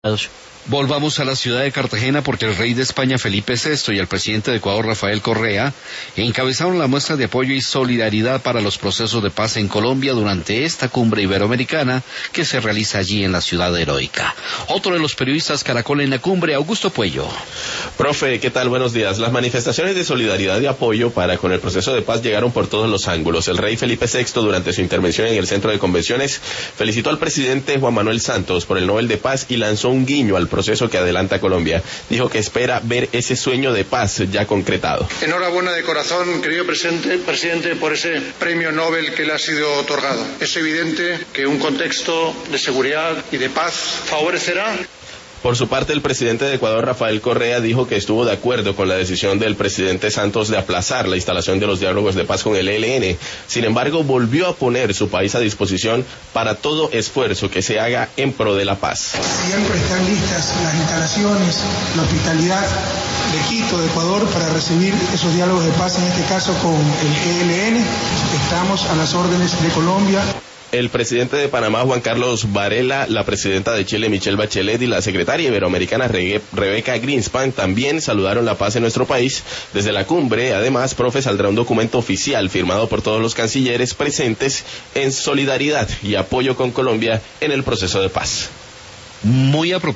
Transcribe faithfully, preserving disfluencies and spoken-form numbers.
Volvamos a la ciudad de Cartagena porque el rey de España Felipe sexto y el presidente de Ecuador Rafael Correa encabezaron la muestra de apoyo y solidaridad para los procesos de paz en Colombia durante esta cumbre iberoamericana que se realiza allí en la ciudad heroica. Otro de los periodistas Caracol en la cumbre, Augusto Puello. Profe, ¿qué tal? Buenos días. Las manifestaciones de solidaridad y apoyo para con el proceso de paz llegaron por todos los ángulos. El rey Felipe sexto, durante su intervención en el centro de convenciones, felicitó al presidente Juan Manuel Santos por el Nobel de Paz y lanzó un guiño al proceso que adelanta Colombia. Dijo que espera ver ese sueño de paz ya concretado. Enhorabuena de corazón, querido presidente, presidente, por ese premio Nobel que le ha sido otorgado. Es evidente que un contexto de seguridad y de paz favorecerá. Por su parte, el presidente de Ecuador, Rafael Correa, dijo que estuvo de acuerdo con la decisión del presidente Santos de aplazar la instalación de los diálogos de paz con el E L N. Sin embargo, volvió a poner su país a disposición para todo esfuerzo que se haga en pro de la paz. Siempre están listas las instalaciones, la hospitalidad de Quito, de Ecuador, para recibir esos diálogos de paz, en este caso con el E L N. Estamos a las órdenes de Colombia. El presidente de Panamá, Juan Carlos Varela, la presidenta de Chile, Michelle Bachelet, y la secretaria iberoamericana, Rebeca Greenspan, también saludaron la paz en nuestro país. Desde la cumbre, además, profe, saldrá un documento oficial firmado por todos los cancilleres presentes en solidaridad y apoyo con Colombia en el proceso de paz. Muy a propósito.